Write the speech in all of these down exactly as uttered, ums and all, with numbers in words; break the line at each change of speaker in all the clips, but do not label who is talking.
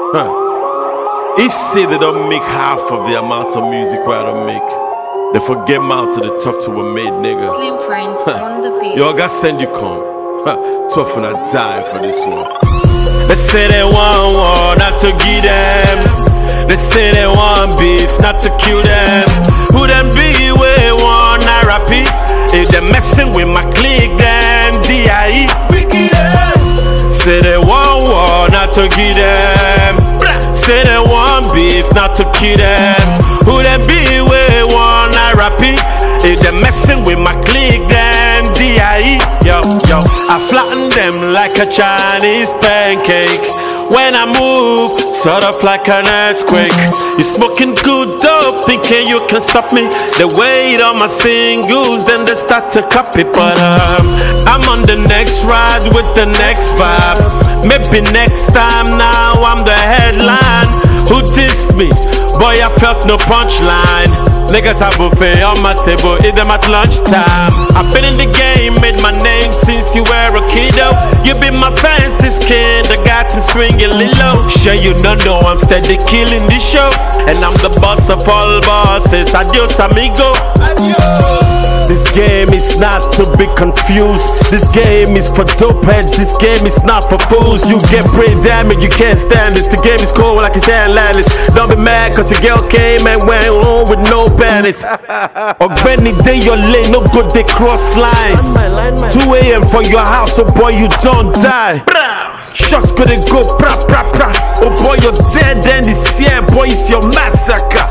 Huh. If say they don't make half of the amount of music where I don't make, they forget mouth to the talk to a made nigga.
Slim Prince on the beat.
Yo, I gotta send you come. Tough when I die for this one. They say they want war, not to give them. They say they want beef, not to kill them. Who them be where one I repeat? If they messing with my clique, them D I E. Say they want war, not to give them. Say they want beef, not to kill them. Who them be where one I repeat? If they messing with my clique, them D I E. Yo, yo, I flatten them like a Chinese pancake. When I move, sort of like an earthquake. You smoking good dope, thinking you can stop me. They wait on my singles, then they start to copy. But um, I'm on the next ride with the next vibe. Maybe next time, now I'm the headline. Who dissed me? Boy, I felt no punchline. Niggas have buffet on my table, eat them at lunchtime. I've been in the game, made my name since you were a kiddo. You be my fancy skin, the guy to swinging low. Sure you don't know I'm steady killing this show, and I'm the boss of all bosses. Adios amigo. Adios. This game is not to be confused. This game is for dope heads. This game is not for fools. You get brain damage, you can't stand this. The game is cold like it's landless. Don't be mad cause your girl came and went home with no panties. Ogbeni day your lane, no good they cross line. two A M for your house, oh boy you don't die. Shots gonna go pra pra pra. Oh boy you're dead and this year boy it's your massacre.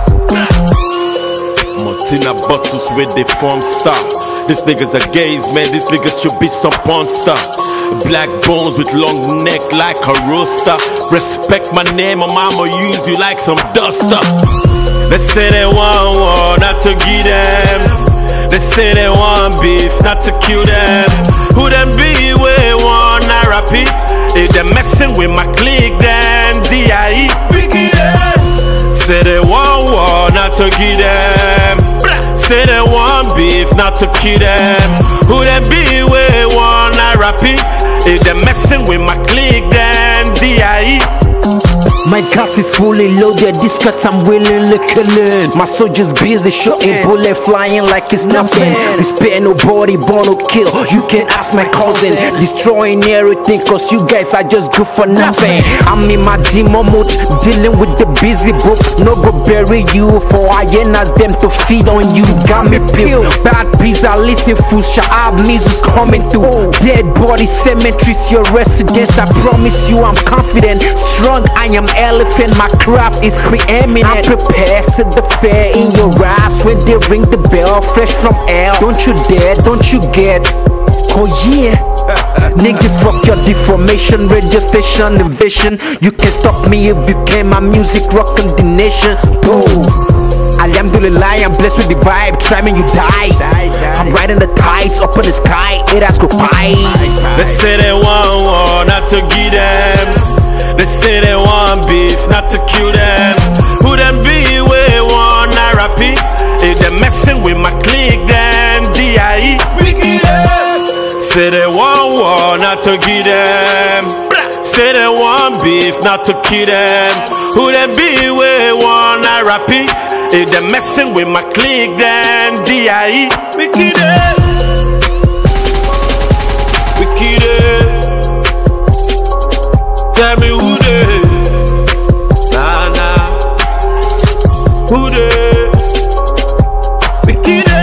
Martina bottles where they form star. These niggas are gays, man, these niggas should be some porn star. Black bones with long neck like a rooster. Respect my name, my mama use you like some duster. They say they want war, not to give them. They say they want beef, not to kill them. Who them be where one I repeat? If they messing with my clique, them D I E. Say they want war, not to give them. Say they want beef, not to kill them. Who them be where one I repeat? If they messing with my clique, them D I E.
My cut is fully loaded, this cut I'm willingly killing. My soldiers busy shooting, bullet flying like it's nothing. We spare nobody, born to kill. You can ask my cousin, destroying everything cause you guys are just good for nothing. I'm in my demon mode, dealing with the busy book. No go bury you for hyenas, them to feed on you. Got me peeled, bad pizza, listen food, sha'ab measles coming through. Dead body cemeteries, your residence. I promise you I'm confident, strong, I am elephant, my craft is preeminent. I'm prepared, set the fair in your eyes when they ring the bell, fresh from hell. Don't you dare, don't you get, oh yeah. Niggas fuck your deformation, radio station invasion. You can't stop me if you can, my music rockin' the nation. Boom. Alhamdulillah, I'm blessed with the vibe, try me you die. I'm riding the tides up in the sky, it has go by.
They say they want war, not to give them. They say they want beef, not to kill them. Who them be where one I repeat? If they messing with my clique, them D I E. Say they want war, not to give them. Say they want beef, not to kill them. Who them be where one I repeat? If they messing with my clique, them D I E. Wicked, wicked. Tell me who they, nah nah, who they, wicked.